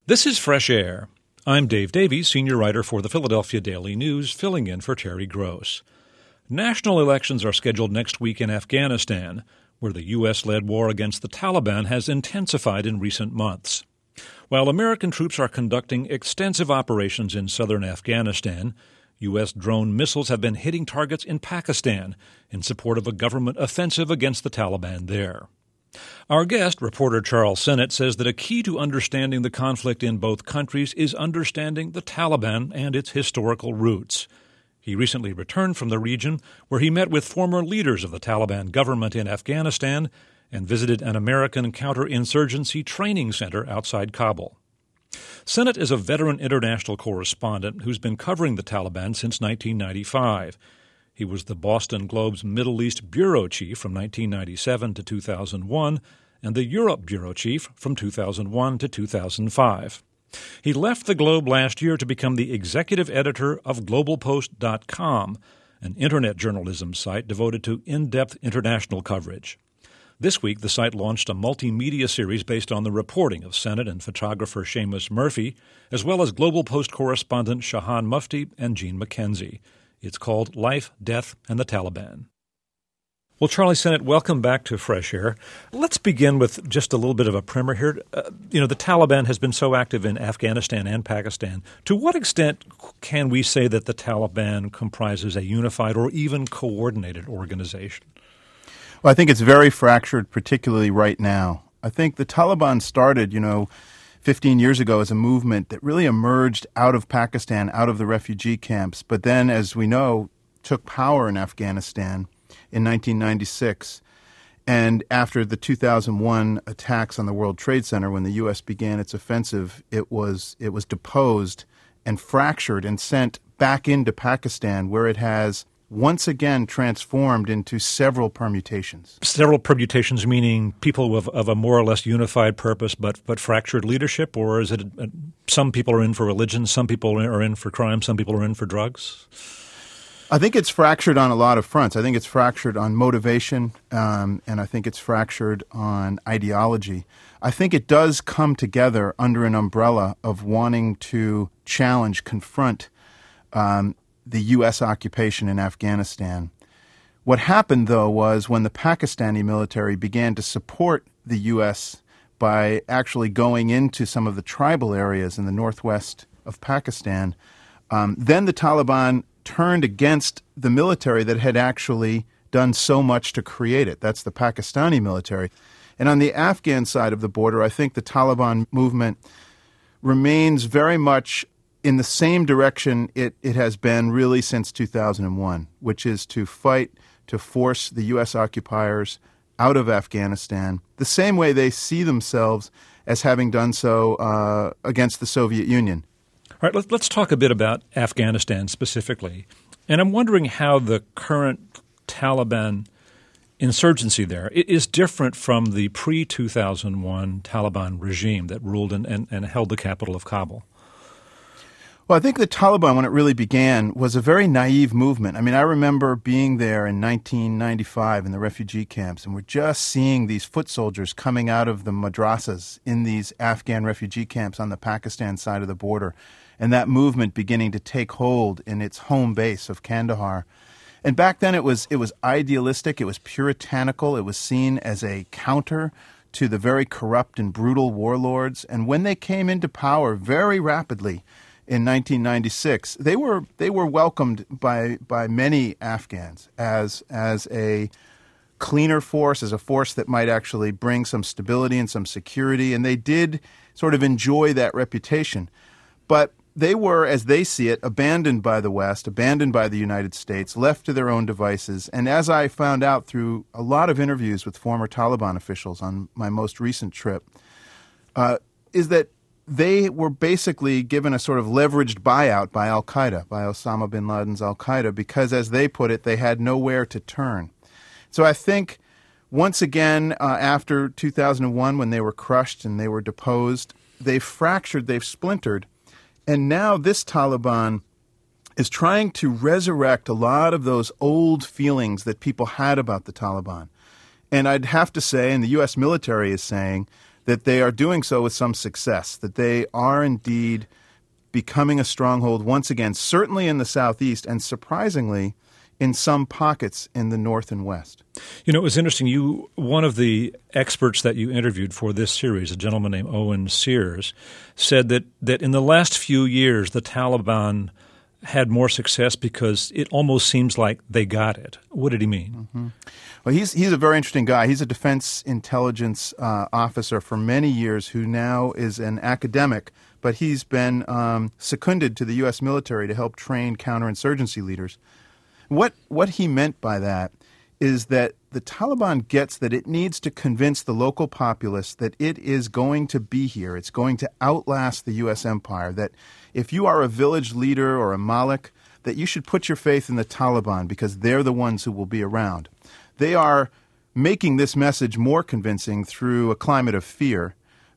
This is Fresh Air. I'm Dave Davies, senior writer for the Philadelphia Daily News, filling in for Terry Gross. National elections are scheduled next week in Afghanistan, where the U.S.-led war against the Taliban has intensified in recent months. While American troops are conducting extensive operations in southern Afghanistan, U.S. drone missiles have been hitting targets in Pakistan in support of a government offensive against the Taliban there. Our guest, reporter Charles Sennott, says that a key to understanding the conflict in both countries is understanding the Taliban and its historical roots. He recently returned from the region, where he met with former leaders of the Taliban government in Afghanistan and visited an American counterinsurgency training center outside Kabul. Sennott is a veteran international correspondent who's been covering the Taliban since 1995. He was the Boston Globe's Middle East bureau chief from 1997 to 2001 and the Europe bureau chief from 2001 to 2005. He left the Globe last year to become the executive editor of GlobalPost.com, an internet journalism site devoted to in-depth international coverage. This week, the site launched a multimedia series based on the reporting of Sennott and photographer Seamus Murphy, as well as Global Post correspondent Shahan Mufti and Gene McKenzie. It's called Life, Death, and the Taliban. Well, Charlie Sennott, welcome back to Fresh Air. Let's begin with just a little bit of a primer here. The Taliban has been so active in Afghanistan and Pakistan. To what extent can we say that the Taliban comprises a unified or even coordinated organization? Well, I think it's very fractured, particularly right now. I think the Taliban started, 15 years ago as a movement that really emerged out of Pakistan, out of the refugee camps, but then, as we know, took power in Afghanistan in 1996. And after the 2001 attacks on the World Trade Center, when the U.S. began its offensive, it was deposed and fractured and sent back into Pakistan, where it has once again transformed into several permutations. Several permutations meaning people of a more or less unified purpose but fractured leadership? Or is it some people are in for religion, some people are in for crime, some people are in for drugs? I think it's fractured on a lot of fronts. I think it's fractured on motivation, and I think it's fractured on ideology. I think it does come together under an umbrella of wanting to challenge, confront the U.S. occupation in Afghanistan. What happened, though, was when the Pakistani military began to support the U.S. by actually going into some of the tribal areas in the northwest of Pakistan, then the Taliban turned against the military that had actually done so much to create it. That's the Pakistani military. And on the Afghan side of the border, I think the Taliban movement remains very much in the same direction it has been really since 2001, which is to fight to force the U.S. occupiers out of Afghanistan, the same way they see themselves as having done so against the Soviet Union. All right, let's talk a bit about Afghanistan specifically. And I'm wondering how the current Taliban insurgency there is different from the pre-2001 Taliban regime that ruled and held the capital of Kabul. Well, I think the Taliban, when it really began, was a very naive movement. I mean, I remember being there in 1995 in the refugee camps, and we're just seeing these foot soldiers coming out of the madrasas in these Afghan refugee camps on the Pakistan side of the border, and that movement beginning to take hold in its home base of Kandahar. And back then it was idealistic, it was puritanical, it was seen as a counter to the very corrupt and brutal warlords. And when they came into power very rapidly, in 1996, they were welcomed by many Afghans as a cleaner force, as a force that might actually bring some stability and some security, and they did sort of enjoy that reputation. But they were, as they see it, abandoned by the West, abandoned by the United States, left to their own devices. And as I found out through a lot of interviews with former Taliban officials on my most recent trip, is that they were basically given a sort of leveraged buyout by al-Qaeda, by Osama bin Laden's al-Qaeda, because, as they put it, they had nowhere to turn. So I think, once again, after 2001, when they were crushed and they were deposed, they've fractured, they've splintered, and now this Taliban is trying to resurrect a lot of those old feelings that people had about the Taliban. And I'd have to say, and the U.S. military is saying, that they are doing so with some success, that they are indeed becoming a stronghold once again, certainly in the southeast and surprisingly in some pockets in the north and west. You know, it was interesting. One of the experts that you interviewed for this series, a gentleman named Owen Sears, said that in the last few years the Taliban had more success because it almost seems like they got it. What did he mean? Mm-hmm. Well, he's a very interesting guy. He's a defense intelligence officer for many years who now is an academic, but he's been seconded to the U.S. military to help train counterinsurgency leaders. What he meant by that is that the Taliban gets that it needs to convince the local populace that it is going to be here. It's going to outlast the U.S. empire, that if you are a village leader or a Malik, that you should put your faith in the Taliban because they're the ones who will be around. They are making this message more convincing through a climate of fear,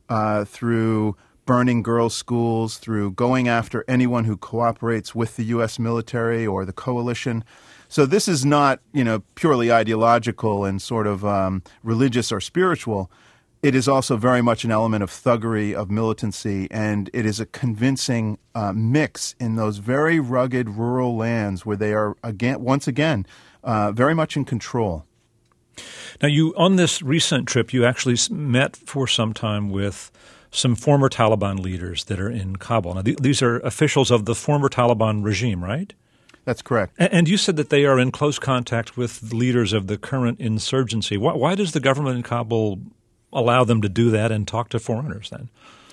through burning girls' schools, through going after anyone who cooperates with the U.S. military or the coalition. So this is not, purely ideological and sort of religious or spiritual. It is also very much an element of thuggery, of militancy, and it is a convincing mix in those very rugged rural lands where they are, once again, very much in control. Now, on this recent trip, you actually met for some time with some former Taliban leaders that are in Kabul. Now, these are officials of the former Taliban regime, right? That's correct. And you said that they are in close contact with leaders of the current insurgency. Why does the government in Kabul allow them to do that and talk to foreigners then?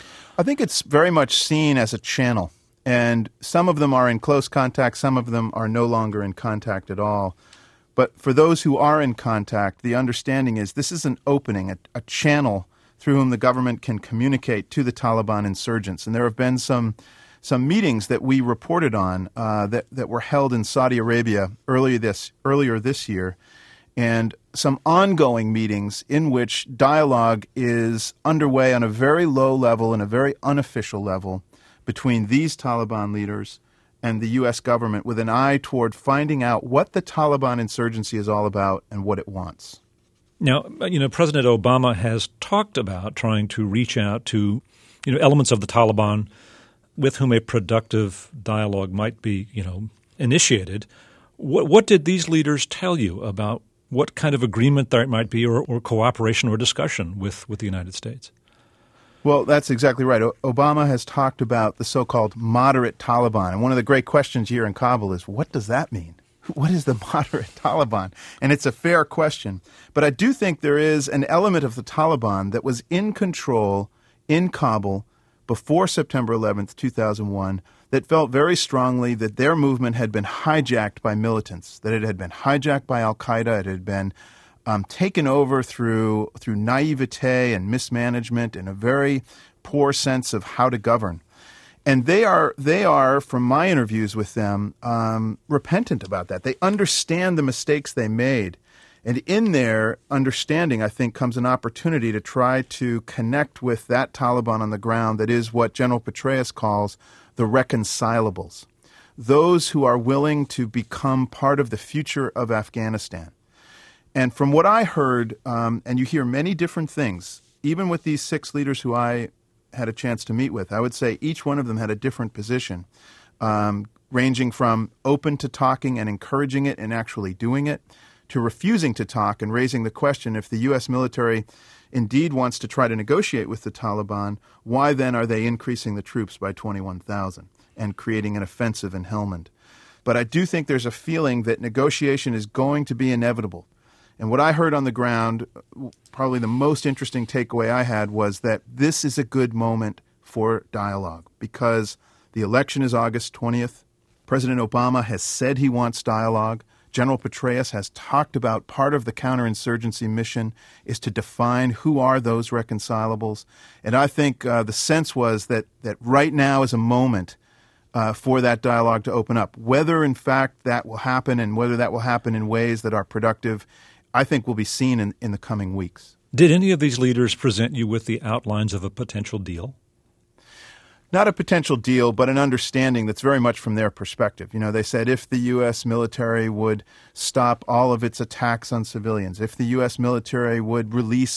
I think it's very much seen as a channel. And some of them are in close contact, some of them are no longer in contact at all. But for those who are in contact, the understanding is this is an opening, a channel through whom the government can communicate to the Taliban insurgents. And there have been some meetings that we reported on that were held in Saudi Arabia earlier this year, and some ongoing meetings in which dialogue is underway on a very low level and a very unofficial level between these Taliban leaders and the U.S. government with an eye toward finding out what the Taliban insurgency is all about and what it wants. Now, President Obama has talked about trying to reach out to, elements of the Taliban with whom a productive dialogue might be, initiated. What did these leaders tell you about what kind of agreement there might be or cooperation or discussion with the United States? Well, that's exactly right. Obama has talked about the so-called moderate Taliban. And one of the great questions here in Kabul is, what does that mean? What is the moderate Taliban? And it's a fair question. But I do think there is an element of the Taliban that was in control in Kabul before September 11th, 2001, that felt very strongly that their movement had been hijacked by militants, that it had been hijacked by al-Qaeda, it had been taken over through naivete and mismanagement and a very poor sense of how to govern. And they are, from my interviews with them, repentant about that. They understand the mistakes they made. And in their understanding, I think, comes an opportunity to try to connect with that Taliban on the ground that is what General Petraeus calls the reconcilables, those who are willing to become part of the future of Afghanistan. And from what I heard, and you hear many different things, even with these 6 leaders who I had a chance to meet with, I would say each one of them had a different position, ranging from open to talking and encouraging it and actually doing it, to refusing to talk and raising the question, if the U.S. military indeed wants to try to negotiate with the Taliban, why then are they increasing the troops by 21,000 and creating an offensive in Helmand? But I do think there's a feeling that negotiation is going to be inevitable. And what I heard on the ground, probably the most interesting takeaway I had, was that this is a good moment for dialogue because the election is August 20th. President Obama has said he wants dialogue. General Petraeus has talked about part of the counterinsurgency mission is to define who are those reconcilables. And I think the sense was that right now is a moment for that dialogue to open up. Whether, in fact, that will happen and whether that will happen in ways that are productive, I think will be seen in the coming weeks. Did any of these leaders present you with the outlines of a potential deal? Not a potential deal, but an understanding that's very much from their perspective. They said if the U.S. military would stop all of its attacks on civilians, if the U.S. military would release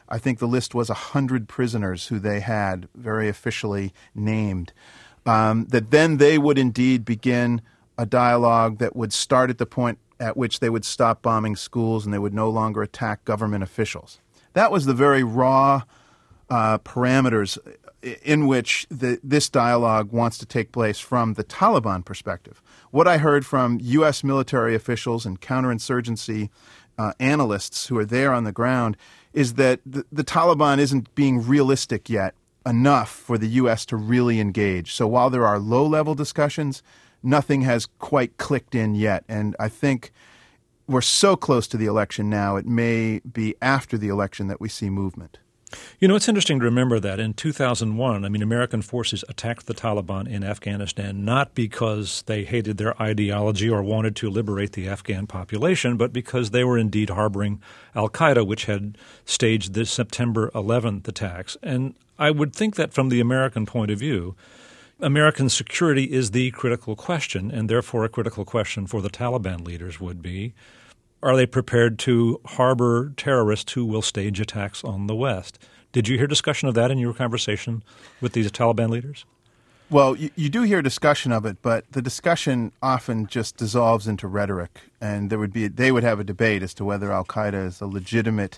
I think the list was 100 prisoners who they had very officially named, that then they would indeed begin a dialogue that would start at the point at which they would stop bombing schools and they would no longer attack government officials. That was the very raw parameters in which this dialogue wants to take place from the Taliban perspective. What I heard from U.S. military officials and counterinsurgency analysts who are there on the ground is that the Taliban isn't being realistic yet enough for the U.S. to really engage. So while there are low-level discussions, nothing has quite clicked in yet. And I think we're so close to the election now, it may be after the election that we see movement. You know, it's interesting to remember that in 2001, American forces attacked the Taliban in Afghanistan not because they hated their ideology or wanted to liberate the Afghan population, but because they were indeed harboring al-Qaeda, which had staged the September 11th attacks. And I would think that from the American point of view, American security is the critical question, and therefore a critical question for the Taliban leaders would be, are they prepared to harbor terrorists who will stage attacks on the West? Did you hear discussion of that in your conversation with these Taliban leaders? Well, you do hear discussion of it, but the discussion often just dissolves into rhetoric, and they would have a debate as to whether al-Qaeda is a legitimate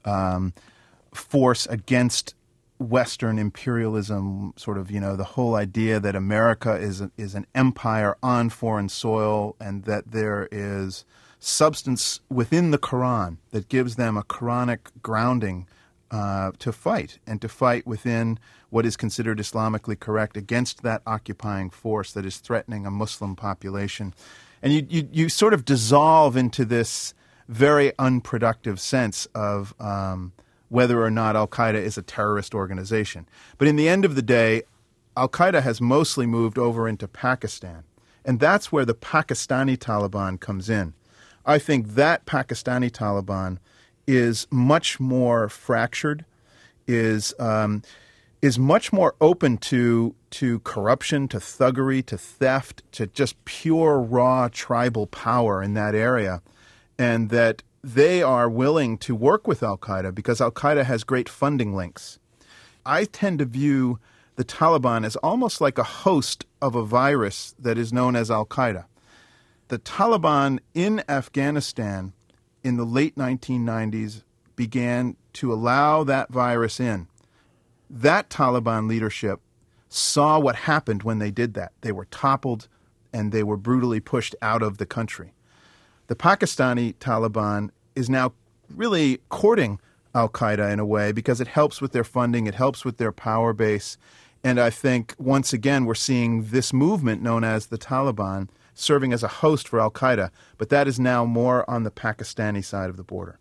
force against Western imperialism, sort of, the whole idea that America is an empire on foreign soil and that there is substance within the Quran that gives them a Quranic grounding to fight within what is considered Islamically correct against that occupying force that is threatening a Muslim population. And you sort of dissolve into this very unproductive sense of whether or not al-Qaeda is a terrorist organization. But in the end of the day, al-Qaeda has mostly moved over into Pakistan. And that's where the Pakistani Taliban comes in. I think that Pakistani Taliban is much more fractured, is much more open to corruption, to thuggery, to theft, to just pure raw tribal power in that area, and that they are willing to work with al-Qaeda because al-Qaeda has great funding links. I tend to view the Taliban as almost like a host of a virus that is known as al-Qaeda. The Taliban in Afghanistan in the late 1990s began to allow that virus in. That Taliban leadership saw what happened when they did that. They were toppled and they were brutally pushed out of the country. The Pakistani Taliban is now really courting al-Qaeda in a way because it helps with their funding, it helps with their power base. And I think, once again, we're seeing this movement known as the Taliban serving as a host for al-Qaeda, but that is now more on the Pakistani side of the border.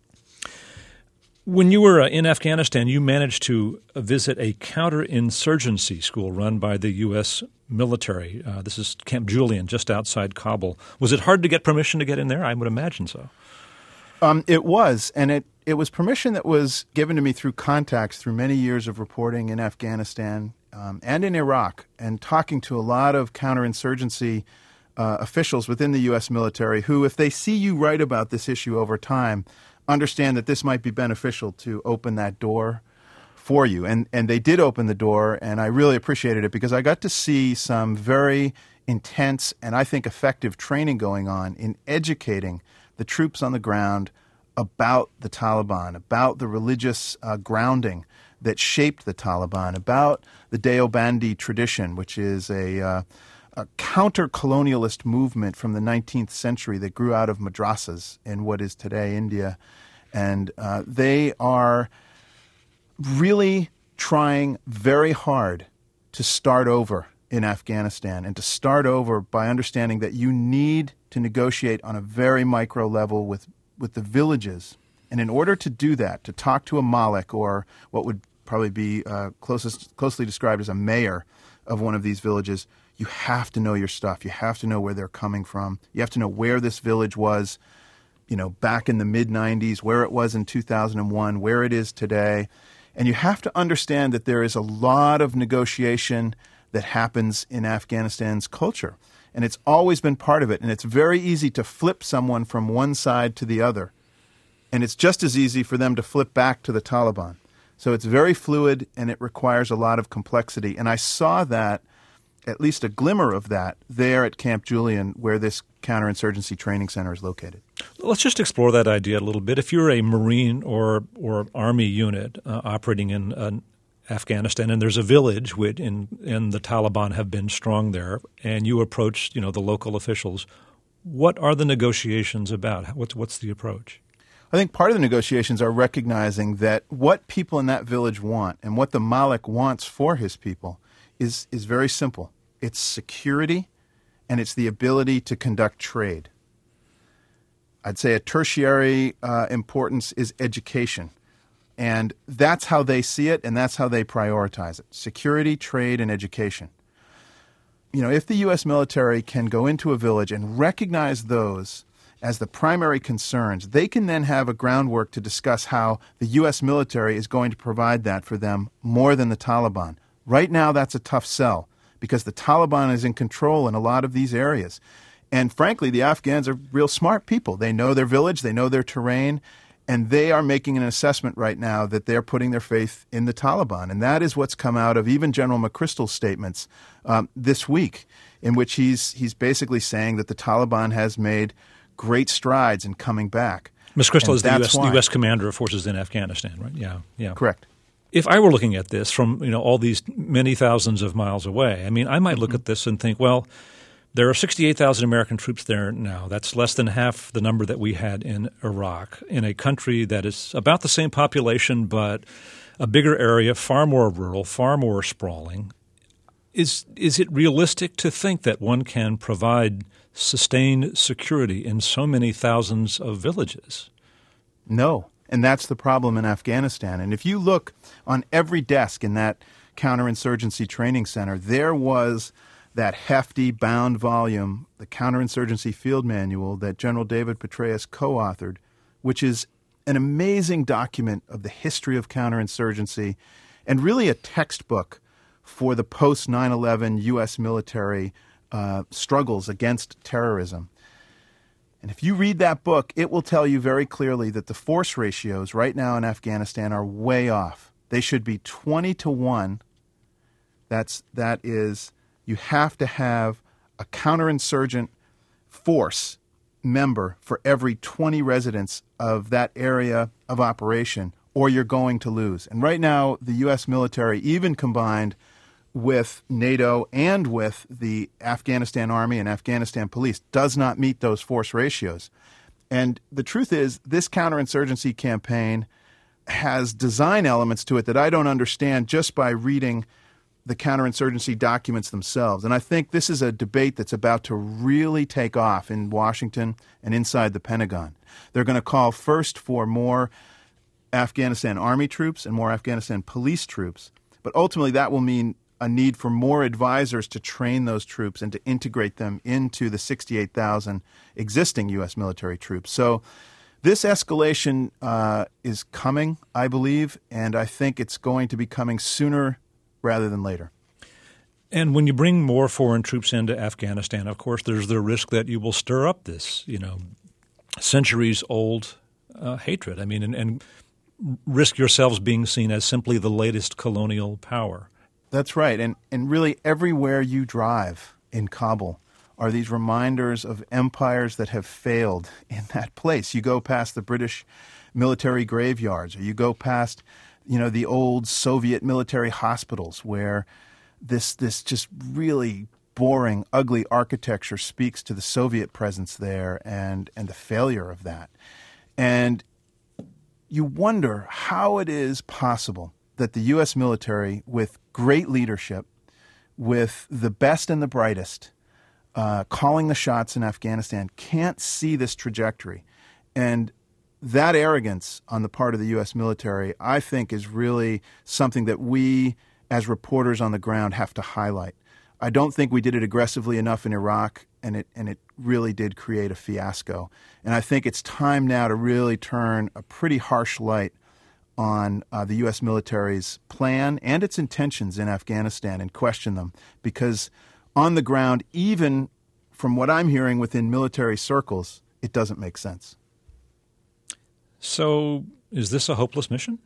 When you were in Afghanistan, you managed to visit a counterinsurgency school run by the U.S. military. This is Camp Julian, just outside Kabul. Was it hard to get permission to get in there? I would imagine so. It was, and it was permission that was given to me through contacts through many years of reporting in Afghanistan and in Iraq, and talking to a lot of counterinsurgency officials within the U.S. military who, if they see you write about this issue over time, understand that this might be beneficial to open that door for you. And they did open the door, and I really appreciated it because I got to see some very intense and I think effective training going on in educating the troops on the ground about the Taliban, about the religious grounding that shaped the Taliban, about the Deobandi tradition, which is a counter-colonialist movement from the 19th century that grew out of madrasas in what is today India. And they are really trying very hard to start over in Afghanistan and to start over by understanding that you need to negotiate on a very micro level with the villages. And in order to do that, to talk to a Malik or what would probably be closely described as a mayor of one of these villages, you have to know your stuff. You have to know where they're coming from. You have to know where this village was, back in the mid-90s, where it was in 2001, where it is today. And you have to understand that there is a lot of negotiation that happens in Afghanistan's culture. And it's always been part of it. And it's very easy to flip someone from one side to the other And it's just as easy for them to flip back to the Taliban. So it's very fluid, and it requires a lot of complexity. And I saw that, at least a glimmer of that, there at Camp Julian, where this counterinsurgency training center is located. Let's just explore that idea a little bit. If you're a Marine or Army unit operating in Afghanistan, and there's a village and the Taliban have been strong there, and you approach the local officials, what are the negotiations about? What's the approach? I think part of the negotiations are recognizing that what people in that village want and what the Malik wants for his people is very simple. It's security, and it's the ability to conduct trade. I'd say a tertiary importance is education. And that's how they see it, and that's how they prioritize it. Security, trade, and education. If the U.S. military can go into a village and recognize those as the primary concerns, they can then have a groundwork to discuss how the U.S. military is going to provide that for them more than the Taliban. Right now, that's a tough sell because the Taliban is in control in a lot of these areas. And frankly, the Afghans are real smart people. They know their village, they know their terrain, and they are making an assessment right now that they're putting their faith in the Taliban. And that is what's come out of even General McChrystal's statements this week, in which he's basically saying that the Taliban has made great strides in coming back. McChrystal is the U.S. commander of forces in Afghanistan, right? Yeah. Correct. If I were looking at this from all these many thousands of miles away, I might look at this and think, well, there are 68,000 American troops there now. That's less than half the number that we had in Iraq, in a country that is about the same population but a bigger area, far more rural, far more sprawling. Is it realistic to think that one can provide sustained security in so many thousands of villages? No, and that's the problem in Afghanistan. And if you look on every desk in that counterinsurgency training center, there was that hefty bound volume, the Counterinsurgency Field Manual that General David Petraeus co-authored, which is an amazing document of the history of counterinsurgency and really a textbook for the post-9/11 U.S. military struggles against terrorism. And if you read that book, it will tell you very clearly that the force ratios right now in Afghanistan are way off. They should be 20-1. That is, you have to have a counterinsurgent force member for every 20 residents of that area of operation, or you're going to lose. And right now, the U.S. military, even combined with NATO and with the Afghanistan Army and Afghanistan Police, does not meet those force ratios. And the truth is, this counterinsurgency campaign has design elements to it that I don't understand just by reading the counterinsurgency documents themselves. And I think this is a debate that's about to really take off in Washington and inside the Pentagon. They're going to call first for more Afghanistan Army troops and more Afghanistan police troops. But ultimately, that will mean a need for more advisors to train those troops and to integrate them into the 68,000 existing U.S. military troops. So this escalation is coming, I believe, and I think it's going to be coming sooner rather than later. And when you bring more foreign troops into Afghanistan, of course, there's the risk that you will stir up this, centuries-old hatred. And risk yourselves being seen as simply the latest colonial power. That's right. And really everywhere you drive in Kabul are these reminders of empires that have failed in that place. You go past the British military graveyards, or you go past, the old Soviet military hospitals where this just really boring, ugly architecture speaks to the Soviet presence there and the failure of that. And you wonder how it is possible that the U.S. military, with great leadership, with the best and the brightest, calling the shots in Afghanistan, can't see this trajectory. And that arrogance on the part of the U.S. military, I think, is really something that we, as reporters on the ground, have to highlight. I don't think we did it aggressively enough in Iraq, and it really did create a fiasco. And I think it's time now to really turn a pretty harsh light on the U.S. military's plan and its intentions in Afghanistan and question them, because on the ground, even from what I'm hearing within military circles, it doesn't make sense. So is this a hopeless mission?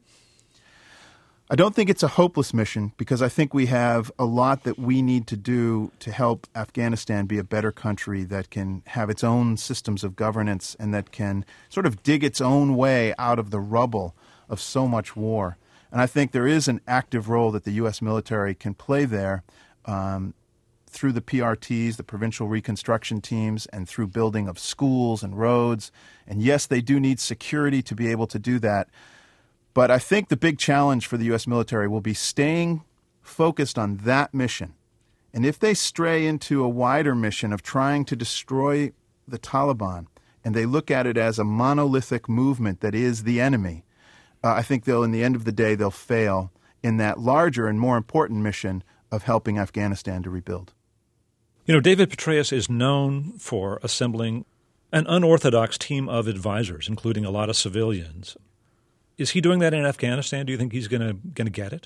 I don't think it's a hopeless mission because I think we have a lot that we need to do to help Afghanistan be a better country that can have its own systems of governance and that can sort of dig its own way out of the rubble of so much war. And I think there is an active role that the U.S. military can play there through the PRTs, the provincial reconstruction teams, and through building of schools and roads. And yes, they do need security to be able to do that. But I think the big challenge for the U.S. military will be staying focused on that mission. And if they stray into a wider mission of trying to destroy the Taliban, and they look at it as a monolithic movement that is the enemy, I think in the end of the day, they'll fail in that larger and more important mission of helping Afghanistan to rebuild. You know, David Petraeus is known for assembling an unorthodox team of advisors, including a lot of civilians. Is he doing that in Afghanistan? Do you think he's going to get it?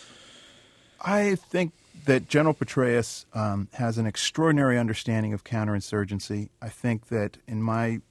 I think that General Petraeus has an extraordinary understanding of counterinsurgency. I think that in my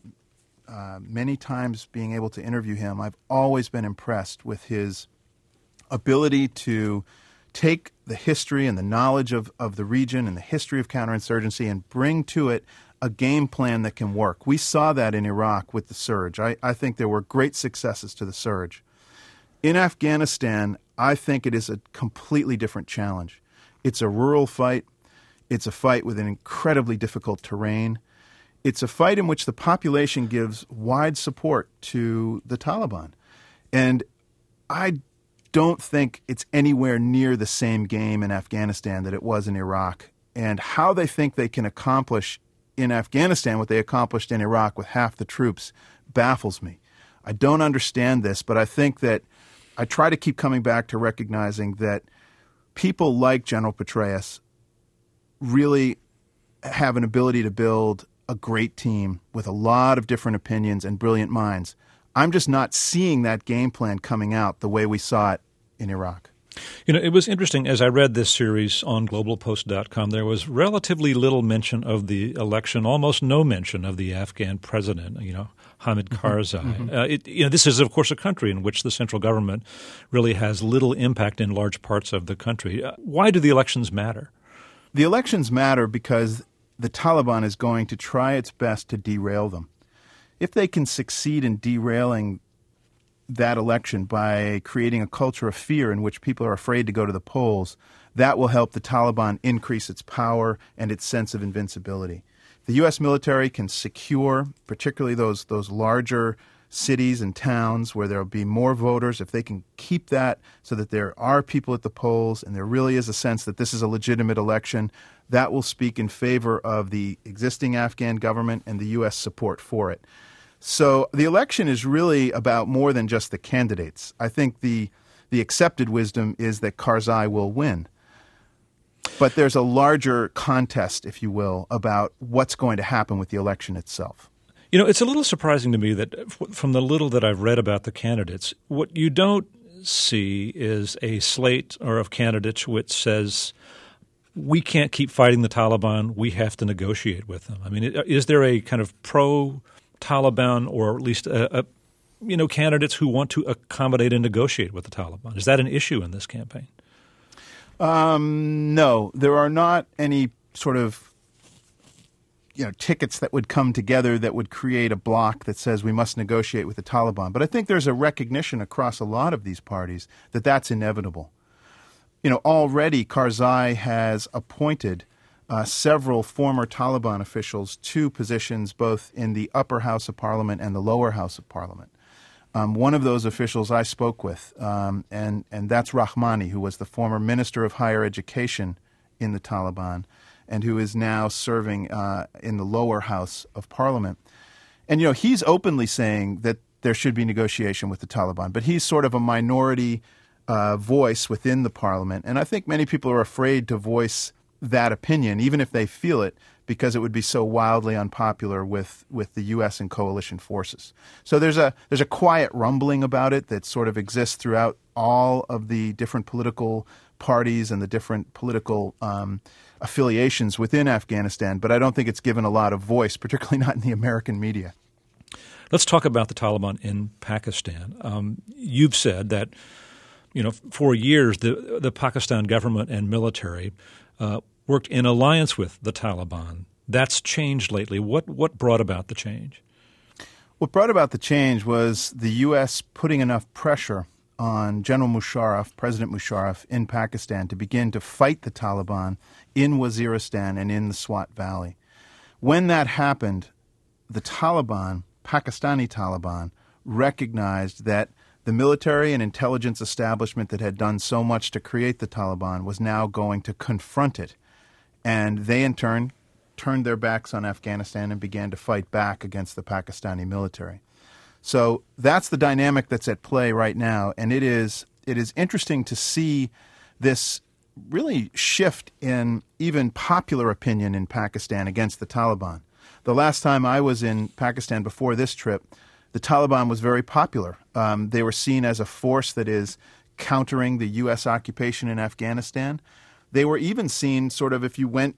many times being able to interview him, I've always been impressed with his ability to take the history and the knowledge of the region and the history of counterinsurgency and bring to it a game plan that can work. We saw that in Iraq with the surge. I think there were great successes to the surge. In Afghanistan, I think it is a completely different challenge. It's a rural fight. It's a fight with an incredibly difficult terrain. It's a fight in which the population gives wide support to the Taliban. And I don't think it's anywhere near the same game in Afghanistan that it was in Iraq. And how they think they can accomplish in Afghanistan what they accomplished in Iraq with half the troops baffles me. I don't understand this, but I think that I try to keep coming back to recognizing that people like General Petraeus really have an ability to build a great team with a lot of different opinions and brilliant minds. I'm just not seeing that game plan coming out the way we saw it in Iraq. You know, it was interesting as I read this series on globalpost.com, there was relatively little mention of the election, almost no mention of the Afghan president, Hamid Karzai. This is, of course, a country in which the central government really has little impact in large parts of the country. Why do the elections matter? The elections matter because the Taliban is going to try its best to derail them. If they can succeed in derailing that election by creating a culture of fear in which people are afraid to go to the polls, that will help the Taliban increase its power and its sense of invincibility. The U.S. military can secure, particularly those larger cities and towns where there will be more voters. If they can keep that so that there are people at the polls and there really is a sense that this is a legitimate election, that will speak in favor of the existing Afghan government and the U.S. support for it. So the election is really about more than just the candidates. I think the accepted wisdom is that Karzai will win. But there's a larger contest, if you will, about what's going to happen with the election itself. You know, it's a little surprising to me that from the little that I've read about the candidates, what you don't see is a slate or of candidates which says, we can't keep fighting the Taliban, we have to negotiate with them. I mean, is there a kind of pro-Taliban or at least candidates who want to accommodate and negotiate with the Taliban? Is that an issue in this campaign? No, there are not any sort of tickets that would come together that would create a bloc that says we must negotiate with the Taliban. But I think there's a recognition across a lot of these parties that that's inevitable. Already Karzai has appointed several former Taliban officials to positions both in the upper house of parliament and the lower house of parliament. One of those officials I spoke with, and that's Rahmani, who was the former Minister of Higher Education in the Taliban and who is now serving in the lower house of parliament. And, he's openly saying that there should be negotiation with the Taliban, but he's sort of a minority voice within the parliament. And I think many people are afraid to voice that opinion, even if they feel it, because it would be so wildly unpopular with the U.S. and coalition forces. So there's a quiet rumbling about it that sort of exists throughout all of the different political parties and the different political affiliations within Afghanistan, but I don't think it's given a lot of voice, particularly not in the American media. Let's talk about the Taliban in Pakistan. You've said that, for years the Pakistan government and military worked in alliance with the Taliban. That's changed lately. What brought about the change? What brought about the change was the U.S. putting enough pressure on General Musharraf, President Musharraf, in Pakistan to begin to fight the Taliban in Waziristan and in the Swat Valley. When that happened, the Taliban, Pakistani Taliban, recognized that the military and intelligence establishment that had done so much to create the Taliban was now going to confront it. And they, in turn, turned their backs on Afghanistan and began to fight back against the Pakistani military. So that's the dynamic that's at play right now, and it is interesting to see this really shift in even popular opinion in Pakistan against the Taliban. The last time I was in Pakistan before this trip, the Taliban was very popular. They were seen as a force that is countering the U.S. occupation in Afghanistan. They were even seen sort of, if you went,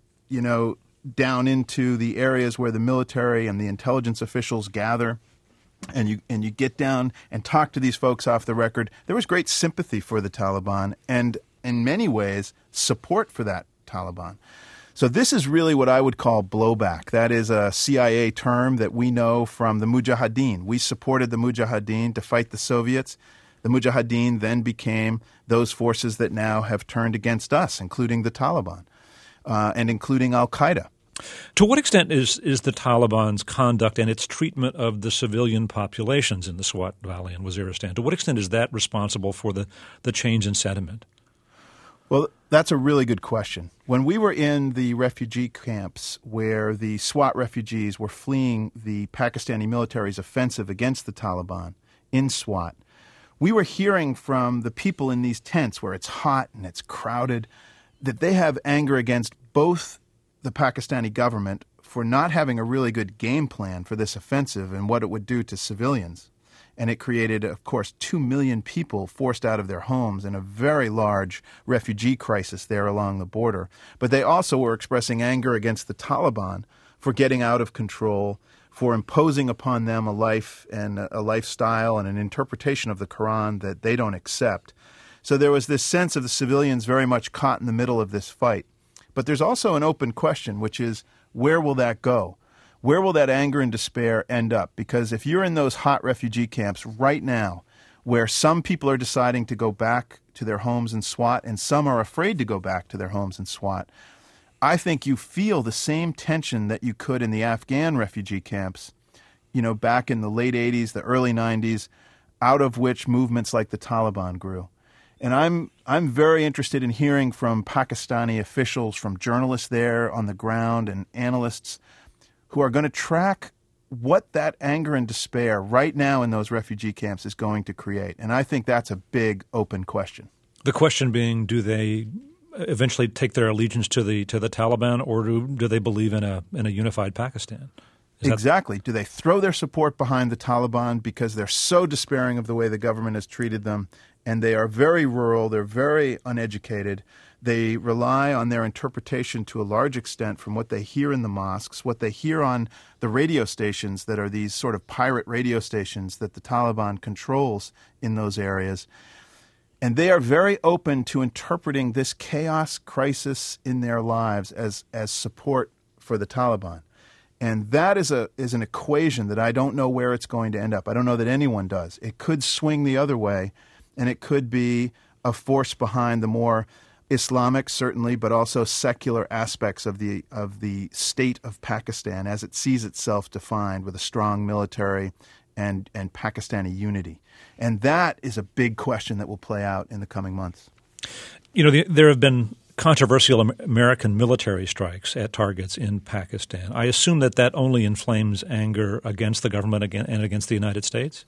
down into the areas where the military and the intelligence officials gather, and you get down and talk to these folks off the record, there was great sympathy for the Taliban and, in many ways, support for that Taliban. So this is really what I would call blowback. That is a CIA term that we know from the Mujahideen. We supported the Mujahideen to fight the Soviets. The Mujahideen then became those forces that now have turned against us, including the Taliban and including al-Qaeda. To what extent is the Taliban's conduct and its treatment of the civilian populations in the Swat Valley and Waziristan, to what extent is that responsible for the change in sentiment? Well, that's a really good question. When we were in the refugee camps where the Swat refugees were fleeing the Pakistani military's offensive against the Taliban in Swat, we were hearing from the people in these tents where it's hot and it's crowded that they have anger against both the Pakistani government for not having a really good game plan for this offensive and what it would do to civilians. And it created, of course, 2 million people forced out of their homes in a very large refugee crisis there along the border. But they also were expressing anger against the Taliban for getting out of control, for imposing upon them a life and a lifestyle and an interpretation of the Quran that they don't accept. So there was this sense of the civilians very much caught in the middle of this fight. But there's also an open question, which is, where will that go? Where will that anger and despair end up? Because if you're in those hot refugee camps right now, where some people are deciding to go back to their homes in Swat and some are afraid to go back to their homes in Swat, I think you feel the same tension that you could in the Afghan refugee camps, back in the late 80s, the early 90s, out of which movements like the Taliban grew. And I'm very interested in hearing from Pakistani officials, from journalists there on the ground and analysts who are going to track what that anger and despair right now in those refugee camps is going to create. And I think that's a big open question. The question being, do they eventually take their allegiance to the Taliban, or do they believe in a unified Pakistan? Exactly. Do they throw their support behind the Taliban because they're so despairing of the way the government has treated them, and they are very rural, they're very uneducated, they rely on their interpretation to a large extent from what they hear in the mosques, what they hear on the radio stations that are these sort of pirate radio stations that the Taliban controls in those areas. And they are very open to interpreting this chaos crisis in their lives as support for the Taliban. And that is an equation that I don't know where it's going to end up. I don't know that anyone does. It could swing the other way, and it could be a force behind the more Islamic, certainly, but also secular aspects of the state of Pakistan as it sees itself defined with a strong military and Pakistani unity. And that is a big question that will play out in the coming months. There have been controversial American military strikes at targets in Pakistan. I assume that only inflames anger against the government and against the United States?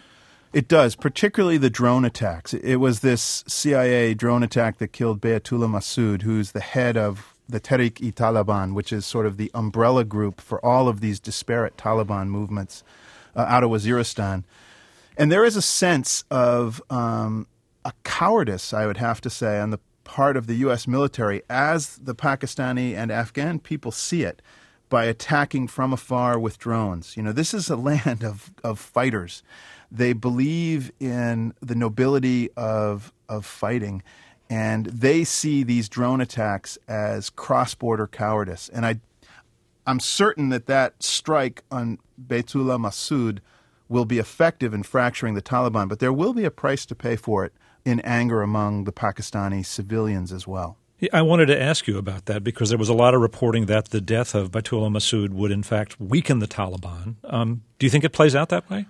It does, particularly the drone attacks. It was this CIA drone attack that killed Bayatullah Masood, who's the head of the Tehrik-e-Taliban, which is sort of the umbrella group for all of these disparate Taliban movements out of Waziristan. And there is a sense of a cowardice, I would have to say, on the part of the U.S. military as the Pakistani and Afghan people see it, by attacking from afar with drones. This is a land of fighters. They believe in the nobility of fighting, and they see these drone attacks as cross-border cowardice. And I'm certain that strike on Baitullah Mehsud will be effective in fracturing the Taliban, but there will be a price to pay for it in anger among the Pakistani civilians as well. I wanted to ask you about that because there was a lot of reporting that the death of Baitullah Mehsud would in fact weaken the Taliban. Do you think it plays out that way?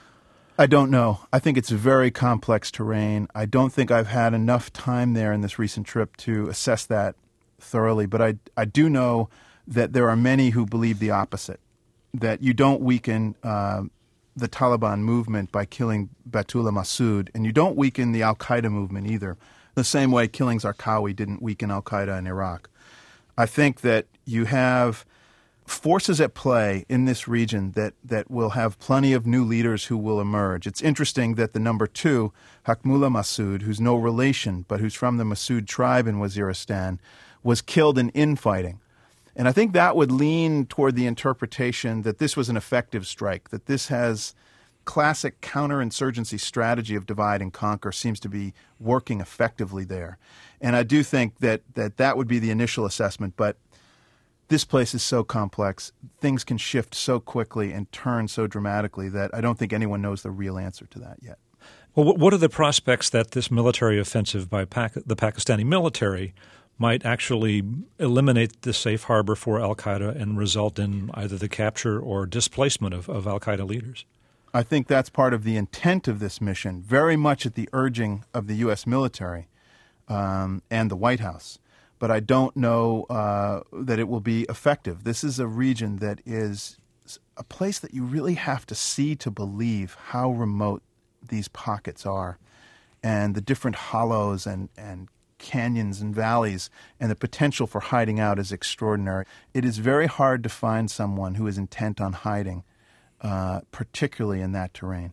I don't know. I think it's very complex terrain. I don't think I've had enough time there in this recent trip to assess that thoroughly, but I do know that there are many who believe the opposite, that you don't weaken the Taliban movement by killing Baitullah Mehsud, and you don't weaken the al-Qaeda movement either, the same way killing Zarqawi didn't weaken al-Qaeda in Iraq. I think that you have forces at play in this region that will have plenty of new leaders who will emerge. It's interesting that the number two, Hakmullah Mehsud, who's no relation, but who's from the Mehsud tribe in Waziristan, was killed in infighting. And I think that would lean toward the interpretation that this was an effective strike, that this has classic counterinsurgency strategy of divide and conquer seems to be working effectively there. And I do think that would be the initial assessment, but this place is so complex, things can shift so quickly and turn so dramatically that I don't think anyone knows the real answer to that yet. Well, what are the prospects that this military offensive by the Pakistani military might actually eliminate the safe harbor for al-Qaeda and result in either the capture or displacement of al-Qaeda leaders? I think that's part of the intent of this mission, very much at the urging of the U.S. military and the White House. But I don't know that it will be effective. This is a region that is a place that you really have to see to believe how remote these pockets are and the different hollows and canyons and valleys, and the potential for hiding out is extraordinary. It is very hard to find someone who is intent on hiding, particularly in that terrain.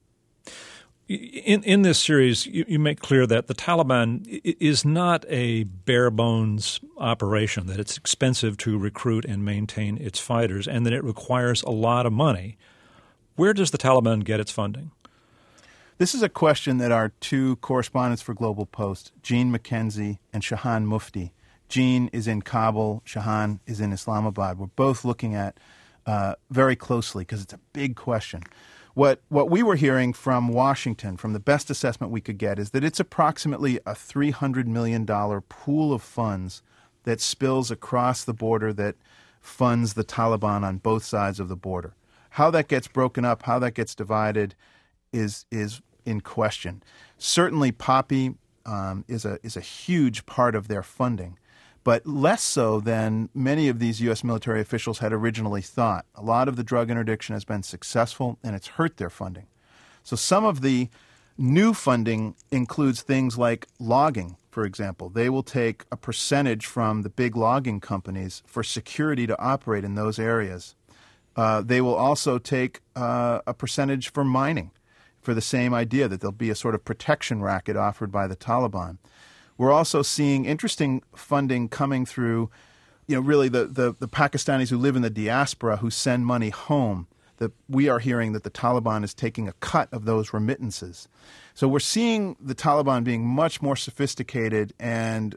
In this series, you make clear that the Taliban is not a bare-bones operation, that it's expensive to recruit and maintain its fighters, and that it requires a lot of money. Where does the Taliban get its funding? This is a question that our two correspondents for Global Post, Gene McKenzie and Shahan Mufti. Gene is in Kabul, Shahan is in Islamabad. We're both looking at very closely because it's a big question. What we were hearing from Washington, from the best assessment we could get, is that it's approximately a $300 million pool of funds that spills across the border that funds the Taliban on both sides of the border. How that gets broken up, how that gets divided is in question. Certainly Poppy is a huge part of their funding, but less so than many of these U.S. military officials had originally thought. A lot of the drug interdiction has been successful, and it's hurt their funding. So some of the new funding includes things like logging, for example. They will take a percentage from the big logging companies for security to operate in those areas. They will also take a percentage for mining for the same idea, that there'll be a sort of protection racket offered by the Taliban. We're also seeing interesting funding coming through, really the Pakistanis who live in the diaspora who send money home. We are hearing that the Taliban is taking a cut of those remittances. So we're seeing the Taliban being much more sophisticated and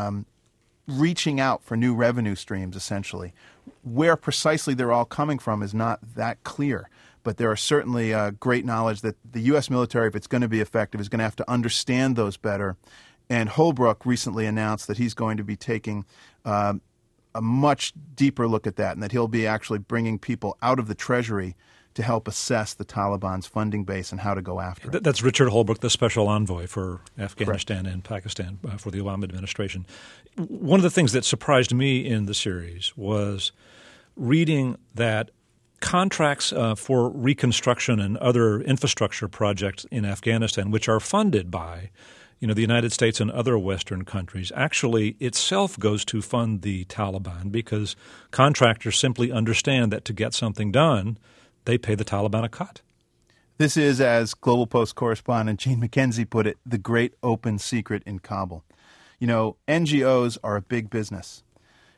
reaching out for new revenue streams, essentially. Where precisely they're all coming from is not that clear. But there are certainly great knowledge that the U.S. military, if it's going to be effective, is going to have to understand those better. And Holbrooke recently announced that he's going to be taking a much deeper look at that, and that he'll be actually bringing people out of the Treasury to help assess the Taliban's funding base and how to go after it. That's Richard Holbrooke, the special envoy for Afghanistan Correct. and Pakistan for the Obama administration. One of the things that surprised me in the series was reading that contracts for reconstruction and other infrastructure projects in Afghanistan, which are funded by the United States and other Western countries, actually itself goes to fund the Taliban because contractors simply understand that to get something done, they pay the Taliban a cut. This is, as Global Post correspondent Gene McKenzie put it, the great open secret in Kabul. NGOs are a big business.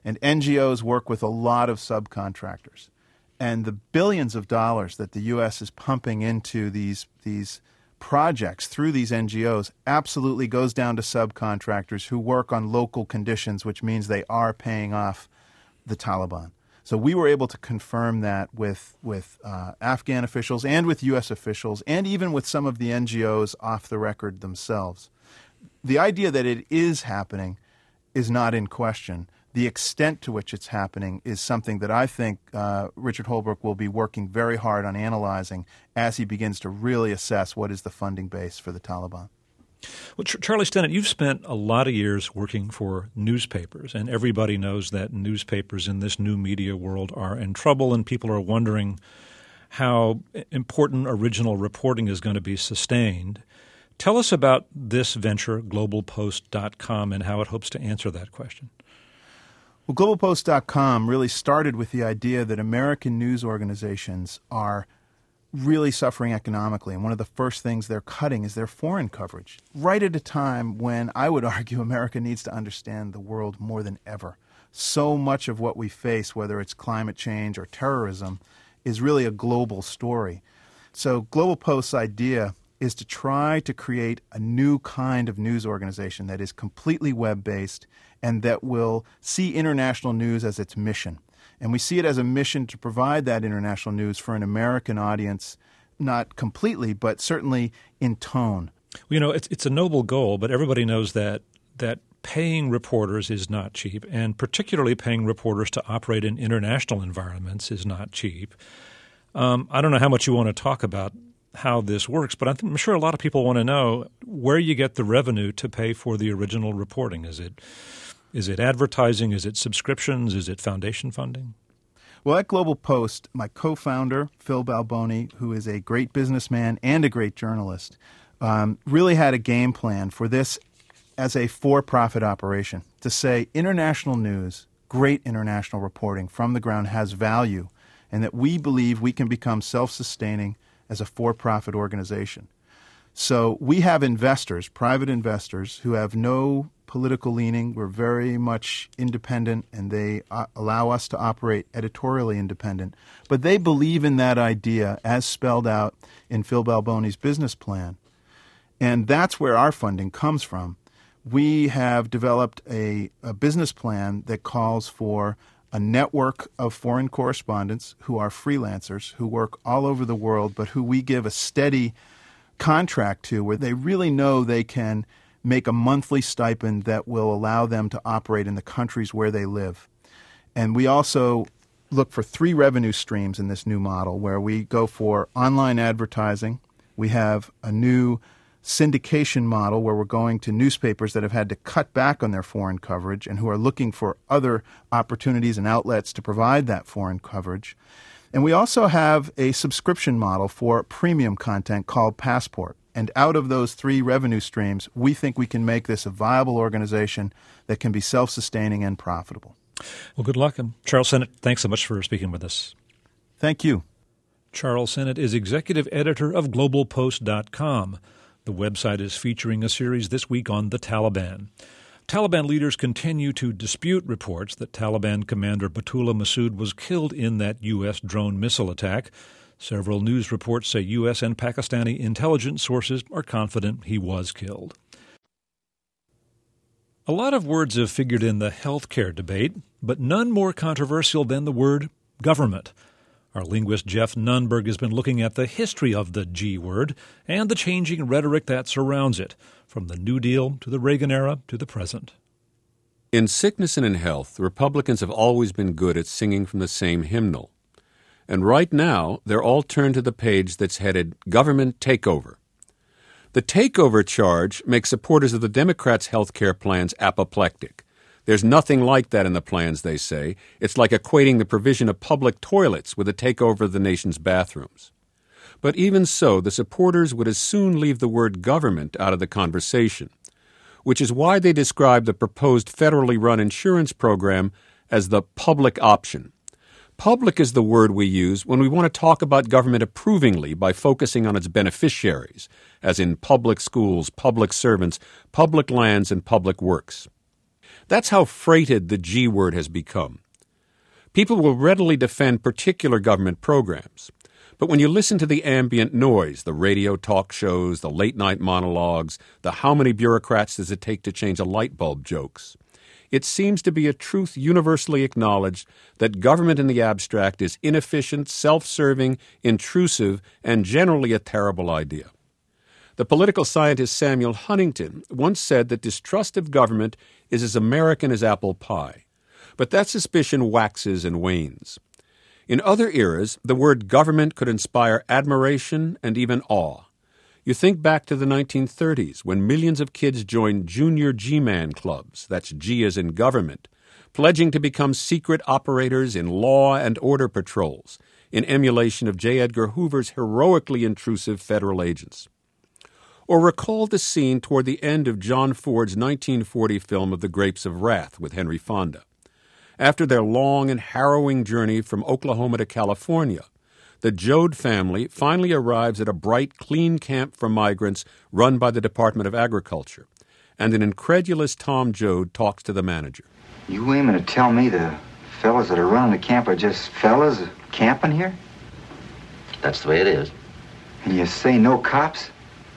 And NGOs work with a lot of subcontractors. And the billions of dollars that the U.S. is pumping into these projects through these NGOs absolutely goes down to subcontractors who work on local conditions, which means they are paying off the Taliban. So we were able to confirm that with Afghan officials and with U.S. officials and even with some of the NGOs off the record themselves. The idea that it is happening is not in question. The extent to which it's happening is something that I think Richard Holbrooke will be working very hard on analyzing as he begins to really assess what is the funding base for the Taliban. Well, Charlie Stennett, you've spent a lot of years working for newspapers, and everybody knows that newspapers in this new media world are in trouble, and people are wondering how important original reporting is going to be sustained. Tell us about this venture, globalpost.com, and how it hopes to answer that question. Well, globalpost.com really started with the idea that American news organizations are really suffering economically, and one of the first things they're cutting is their foreign coverage, right at a time when I would argue America needs to understand the world more than ever. So much of what we face, whether it's climate change or terrorism, is really a global story. So Global Post's idea is to try to create a new kind of news organization that is completely web-based and that will see international news as its mission. And we see it as a mission to provide that international news for an American audience, not completely, but certainly in tone. Well, you know, it's a noble goal, but everybody knows that paying reporters is not cheap, and particularly paying reporters to operate in international environments is not cheap. I don't know how much you want to talk about how this works, but I'm sure a lot of people want to know where you get the revenue to pay for the original reporting. Is it advertising? Is it subscriptions? Is it foundation funding? Well, at Global Post, my co-founder, Phil Balboni, who is a great businessman and a great journalist, really had a game plan for this as a for-profit operation to say international news, great international reporting from the ground has value, and that we believe we can become self-sustaining as a for-profit organization. So we have investors, private investors, who have no political leaning. We're very much independent, and they allow us to operate editorially independent. But they believe in that idea as spelled out in Phil Balboni's business plan. And that's where our funding comes from. We have developed a business plan that calls for a network of foreign correspondents who are freelancers, who work all over the world, but who we give a steady contract to where they really know they can make a monthly stipend that will allow them to operate in the countries where they live. And we also look for 3 revenue streams in this new model where we go for online advertising. We have a new syndication model where we're going to newspapers that have had to cut back on their foreign coverage and who are looking for other opportunities and outlets to provide that foreign coverage. And we also have a subscription model for premium content called Passport. And out of those 3 revenue streams, we think we can make this a viable organization that can be self-sustaining and profitable. Well, good luck. And Charles Sennett, thanks so much for speaking with us. Thank you. Charles Sennett is executive editor of globalpost.com. The website is featuring a series this week on the Taliban. Taliban leaders continue to dispute reports that Taliban commander Baitullah Masood was killed in that U.S. drone missile attack. Several news reports say U.S. and Pakistani intelligence sources are confident he was killed. A lot of words have figured in the healthcare debate, but none more controversial than the word government. Our linguist Jeff Nunberg has been looking at the history of the G word and the changing rhetoric that surrounds it, from the New Deal to the Reagan era to the present. In sickness and in health, the Republicans have always been good at singing from the same hymnal. And right now, they're all turned to the page that's headed Government Takeover. The takeover charge makes supporters of the Democrats' health care plans apoplectic. There's nothing like that in the plans, they say. It's like equating the provision of public toilets with a takeover of the nation's bathrooms. But even so, the supporters would as soon leave the word government out of the conversation, which is why they describe the proposed federally run insurance program as the public option. Public is the word we use when we want to talk about government approvingly by focusing on its beneficiaries, as in public schools, public servants, public lands, and public works. That's how freighted the G word has become. People will readily defend particular government programs. But when you listen to the ambient noise, the radio talk shows, the late-night monologues, the how many bureaucrats does it take to change a light bulb jokes, it seems to be a truth universally acknowledged that government in the abstract is inefficient, self-serving, intrusive, and generally a terrible idea. The political scientist Samuel Huntington once said that distrust of government is as American as apple pie. But that suspicion waxes and wanes. In other eras, the word government could inspire admiration and even awe. You think back to the 1930s, when millions of kids joined junior G-Man clubs, that's G as in government, pledging to become secret operators in law and order patrols, in emulation of J. Edgar Hoover's heroically intrusive federal agents. Or recall the scene toward the end of John Ford's 1940 film of The Grapes of Wrath with Henry Fonda. After their long and harrowing journey from Oklahoma to California, the Joad family finally arrives at a bright, clean camp for migrants run by the Department of Agriculture, and an incredulous Tom Joad talks to the manager. You aiming to tell me the fellas that are running the camp are just fellas camping here? That's the way it is. And you say no cops?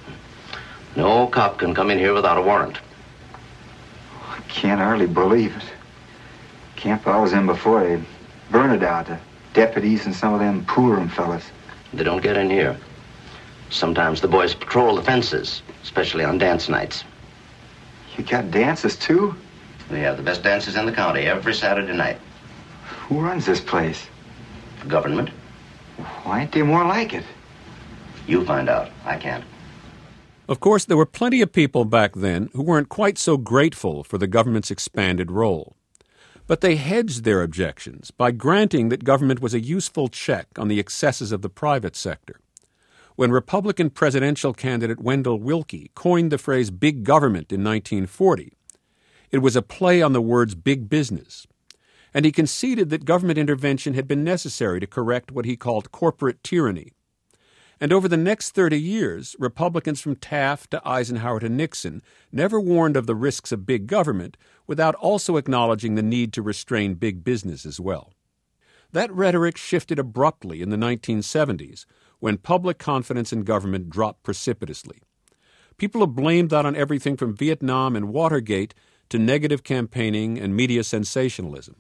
No cop can come in here without a warrant. I can't hardly believe it. Camp I was in before, they burned it out. The deputies and some of them Purim fellas. They don't get in here. Sometimes the boys patrol the fences, especially on dance nights. You got dances too? We have the best dances in the county every Saturday night. Who runs this place? The government. Why ain't they more like it? You find out. I can't. Of course, there were plenty of people back then who weren't quite so grateful for the government's expanded role. But they hedged their objections by granting that government was a useful check on the excesses of the private sector. When Republican presidential candidate Wendell Willkie coined the phrase big government in 1940, it was a play on the words big business. And he conceded that government intervention had been necessary to correct what he called corporate tyranny. And over the next 30 years, Republicans from Taft to Eisenhower to Nixon never warned of the risks of big government without also acknowledging the need to restrain big business as well. That rhetoric shifted abruptly in the 1970s when public confidence in government dropped precipitously. People have blamed that on everything from Vietnam and Watergate to negative campaigning and media sensationalism.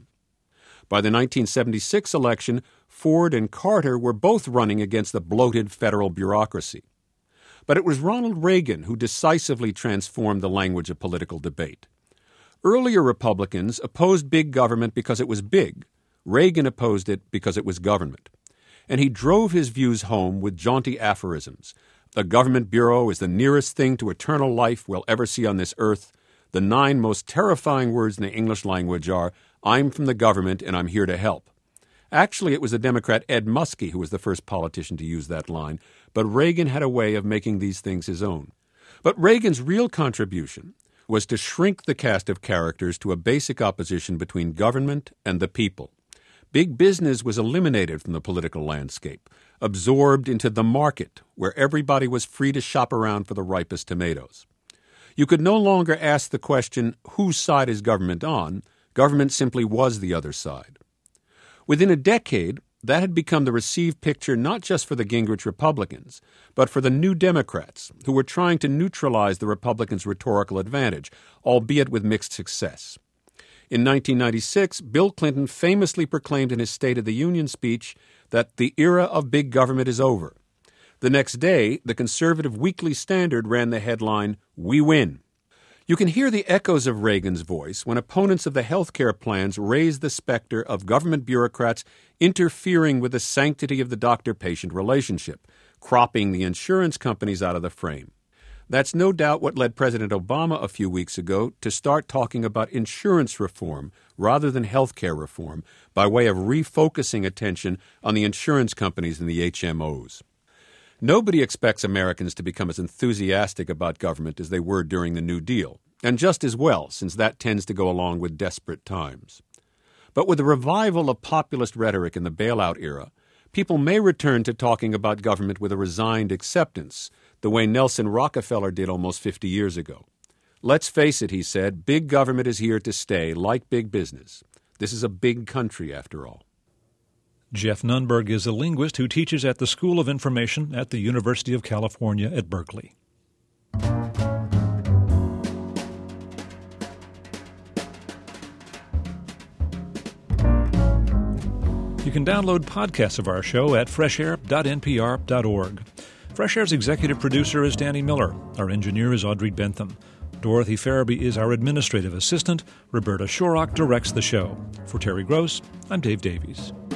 By the 1976 election, Ford and Carter were both running against the bloated federal bureaucracy. But it was Ronald Reagan who decisively transformed the language of political debate. Earlier Republicans opposed big government because it was big. Reagan opposed it because it was government. And he drove his views home with jaunty aphorisms. The government bureau is the nearest thing to eternal life we'll ever see on this earth. The 9 most terrifying words in the English language are, I'm from the government and I'm here to help. Actually, it was the Democrat Ed Muskie who was the first politician to use that line, but Reagan had a way of making these things his own. But Reagan's real contribution was to shrink the cast of characters to a basic opposition between government and the people. Big business was eliminated from the political landscape, absorbed into the market, where everybody was free to shop around for the ripest tomatoes. You could no longer ask the question, whose side is government on? Government simply was the other side. Within a decade, that had become the received picture not just for the Gingrich Republicans, but for the New Democrats, who were trying to neutralize the Republicans' rhetorical advantage, albeit with mixed success. In 1996, Bill Clinton famously proclaimed in his State of the Union speech that the era of big government is over. The next day, the conservative Weekly Standard ran the headline, "We win." You can hear the echoes of Reagan's voice when opponents of the health care plans raised the specter of government bureaucrats interfering with the sanctity of the doctor-patient relationship, cropping the insurance companies out of the frame. That's no doubt what led President Obama a few weeks ago to start talking about insurance reform rather than health care reform by way of refocusing attention on the insurance companies and the HMOs. Nobody expects Americans to become as enthusiastic about government as they were during the New Deal, and just as well, since that tends to go along with desperate times. But with the revival of populist rhetoric in the bailout era, people may return to talking about government with a resigned acceptance, the way Nelson Rockefeller did almost 50 years ago. Let's face it, he said, big government is here to stay, like big business. This is a big country, after all. Jeff Nunberg is a linguist who teaches at the School of Information at the University of California at Berkeley. You can download podcasts of our show at freshair.npr.org. Fresh Air's executive producer is Danny Miller. Our engineer is Audrey Bentham. Dorothy Farabee is our administrative assistant. Roberta Shorrock directs the show. For Terry Gross, I'm Dave Davies.